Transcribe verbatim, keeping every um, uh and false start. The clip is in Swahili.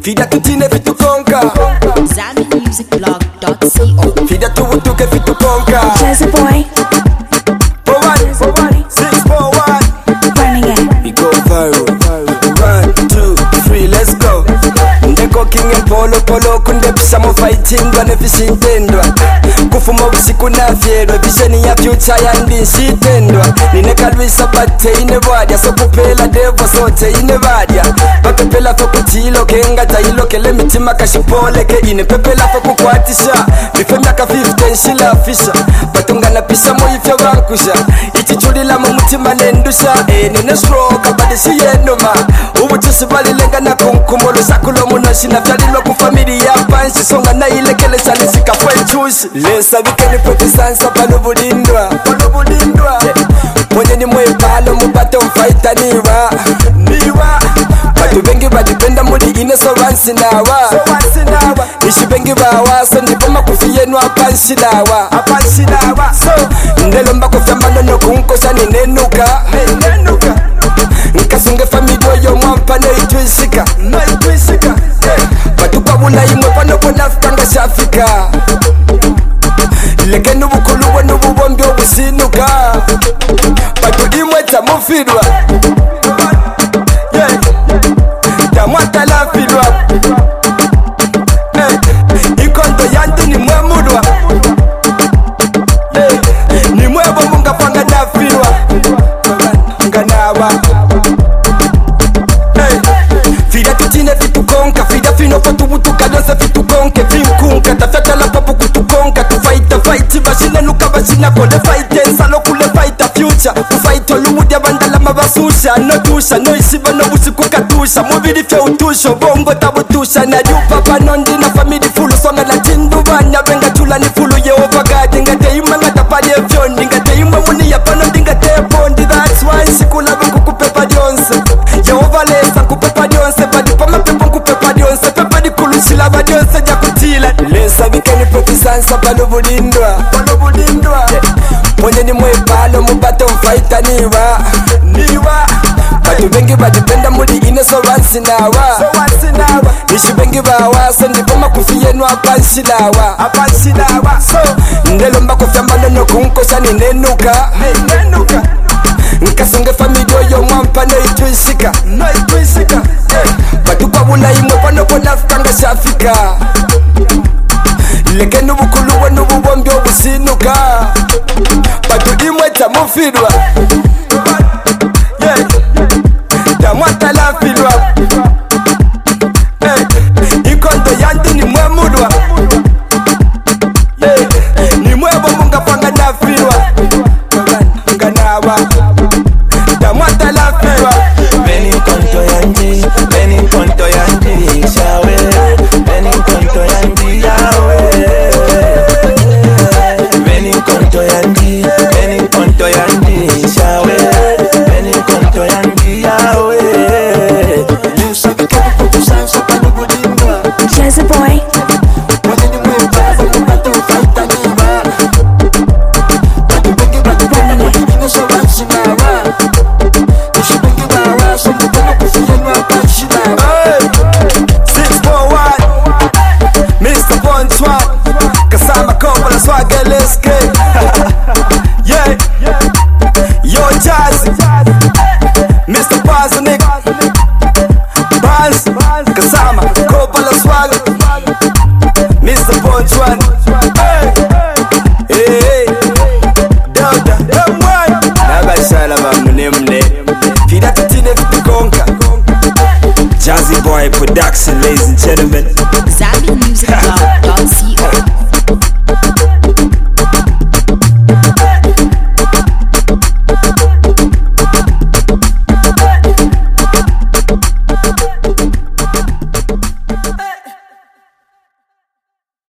Fida tutine vitu konka Zambi Music Blog dot co. Fida tubutuke vitu konka Jazzy boy, four one, six four one running it. We go viral. One, two, three, let's go. Ndeko king and polo polo kunde pisamo fighting bane visintendwa. Kufuma usiku na fiero visheni ya future ya ndi nsitendwa. Nine kalwisa bate ine vadia so kupela devo sote ine vadia. Bakapela fo kutilo kenga tailo kele mitima kashipole ke ine pepela fo kukwatisha. Bifemya ka fifteen shila fisha. Batungana pisa mo ifya bankusha. Ichichulila mu mutima nendusha. E nine stroke bade siyenoma. Ubu tusibali lenga na kunkumolo sakulo munoshi na vyalilo kufamili ya panshi. Songa na ile kele chani sika fwe chushi. Lesa vikeni poti sansa palo budindwa. Palo budindwa mwenye ni mwe palo mubate mfaita niwa. Niwa batu bengi badipenda mudi ine so wansi nawa. So wansi nawa nishi bengi bawa. So nipoma kufiyenu apanshi nawa. Apanshi nawa so ndelo mba kufya manono kunkosha ni nenuka. Nenuka nkasunge familio yo mwampa no itwisika. No itwisika batu kabula imwe pano kona fitanga shafika. Leke nubukulu we nububombi obusinuka. Batu imwe tamufidwa tamwata lafidwa. Ikondo yandu ni mwe mudwa. Ni mwe bomu ngafanga nafidwa. Nganawa Fida tutine vitu konka. Fida fino patu butuka donse vitu konke. Vinkunka tafeta la papu kutukonka. Tufaita fight bashina nuka bashina kole fight. Salo kule fight a future. Tufaito luwudi abandala mabasusha. No tusha no isiba no busiku katusha. Mubidi fya utusho bongo tabutusha. Na yu papa nondi na family fulu. Songa na tindu banya benga chula ni fulu. Yehova God ngate ima ngata pali evyondi. Ngate ima muni ya pano ngate bondi. That's why sikula bungu kupepa dionse. Yehova lesa kupepa dionse. Badi pa mapepo kupepa dionse. Pepa di kulusila ba dionse jakutila. Lesa vikeni poti sansa palo budindwa. Palo budindwa mwenye ni mwe palo mubate mfaita niwa. Niwa batu bengi badipenda mudi ine so wansi nawa. So wansi nawa nishi bengi bawa. So nipoma kufiyenu apanshi nawa. Apanshi nawa so ndelo mba kufya manono kunkosha ni nenuka. Nenuka nkasunge familio yo mwampa no itwisika. No itwisika batu kabula imwe pano kona fitanga shafika. Leke nubukulu we nububombi obusinuka. Batu imwe tamufidwa tamwata lafidwa. Ikondo yandu ni mwe mudwa. Ni mwe bomu ngafanga nafidwa. Nganawa tamwata lafidwa. Beni konto yanji, beni konto yanji, shawe. Beni konto yanji, yawe. Beni konto yanji, beni konto yanji, shawe. Beni konto yanji, yawe. Lusa bikani kutu sansa panu budindwa. Jazzy boy, Mwenye ni mwe pasa kupata ufaita niwa. Batu bengi batu bana mwenye ine so wansi nawa. Nishi bengi bawa so mukoma kufiyenu apanshi nawa. Hey, six four one Mister Bonchwan Kasama Kobola Swagger let's get. Yeah Yo Jazzy Mister Bazanik Baz Kasama Kobola Swagger Mister Bonchwan. Hey Hey Dauda M Y Nabashala bamune mne. Fida tutine vitu konka. Jazzy Boy Production, ladies and gentlemen. Zambi Music Blog